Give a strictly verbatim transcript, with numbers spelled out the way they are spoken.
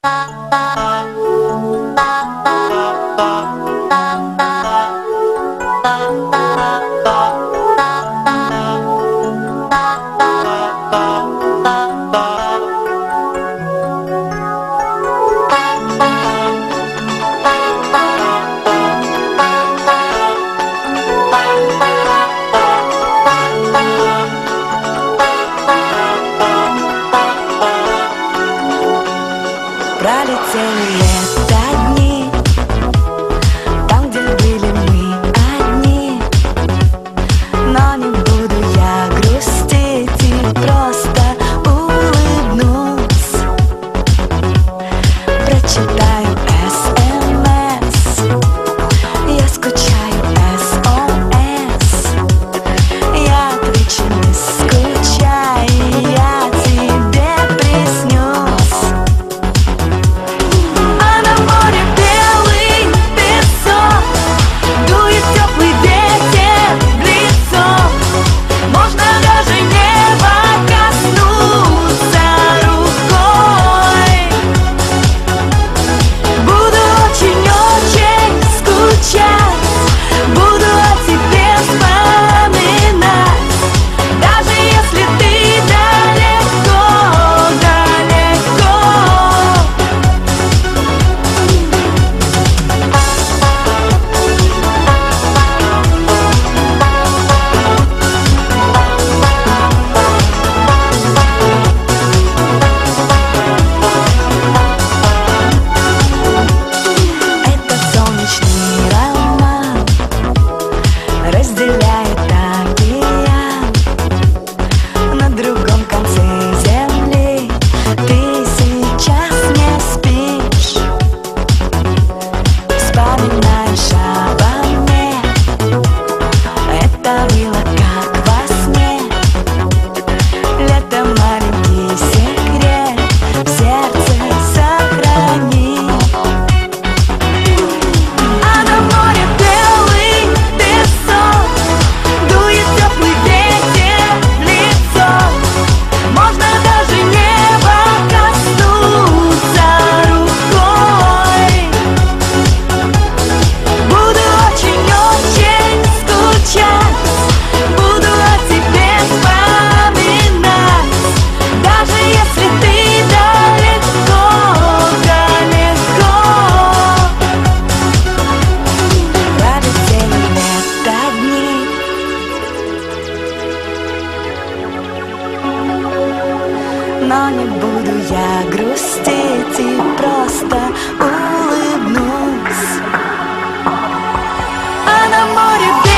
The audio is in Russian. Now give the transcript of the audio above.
Пролетели лето дни, там, где были мы одни. Но не буду я грустить и просто улыбнусь. Прочитаю эс эм эс, я скучаю эс о эс. Я отвечу: не скучай, я тебе приснюсь. Разделяет океан на другом конце земли. Ты сейчас не спишь, вспоминаешь обо мне. Это было как во сне. Лето — маленький секрет, в сердце сохрани. А на море белый песок, дует теплый ветер в лицо. Можно даже неба коснуться рукой. Буду очень-очень скучать, буду о тебе вспоминать. Даже если ты далеко, далеко. Пролетели лето дни, но не буду я грустить и просто улыбнусь. А на море